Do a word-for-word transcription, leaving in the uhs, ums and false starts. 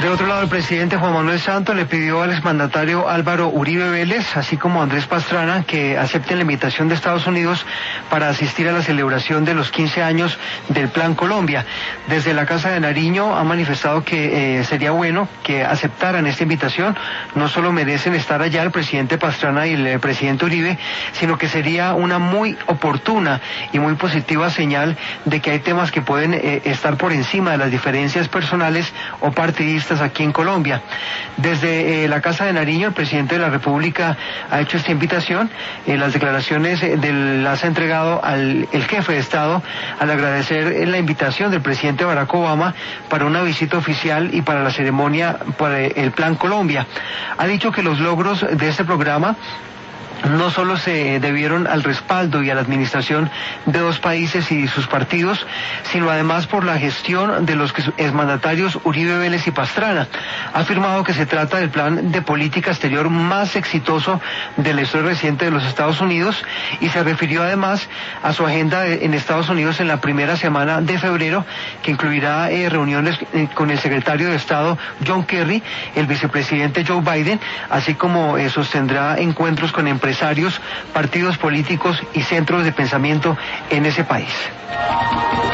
De otro lado, el presidente Juan Manuel Santos le pidió al exmandatario Álvaro Uribe Vélez, así como a Andrés Pastrana, que acepten la invitación de Estados Unidos para asistir a la celebración de los quince años del Plan Colombia. Desde la Casa de Nariño han manifestado que eh, sería bueno que aceptaran esta invitación. No solo merecen estar allá el presidente Pastrana y el eh, presidente Uribe, sino que sería una muy oportuna y muy positiva señal de que hay temas que pueden eh, estar por encima de las diferencias personales o partidistas aquí en Colombia. Desde eh, la Casa de Nariño, el presidente de la República ha hecho esta invitación. Eh, las declaraciones eh, del, las ha entregado al el jefe de Estado al agradecer eh, la invitación del presidente Barack Obama para una visita oficial y para la ceremonia para el Plan Colombia. Ha dicho que los logros de este programa no solo se debieron al respaldo y a la administración de dos países y sus partidos, sino además por la gestión de los exmandatarios Uribe Vélez y Pastrana. Ha afirmado que se trata del plan de política exterior más exitoso de la historia reciente de los Estados Unidos y se refirió además a su agenda en Estados Unidos en la primera semana de febrero, que incluirá eh, reuniones eh, con el secretario de Estado John Kerry, el vicepresidente Joe Biden, así como eh, sostendrá encuentros con empresarios empresarios, partidos políticos y centros de pensamiento en ese país.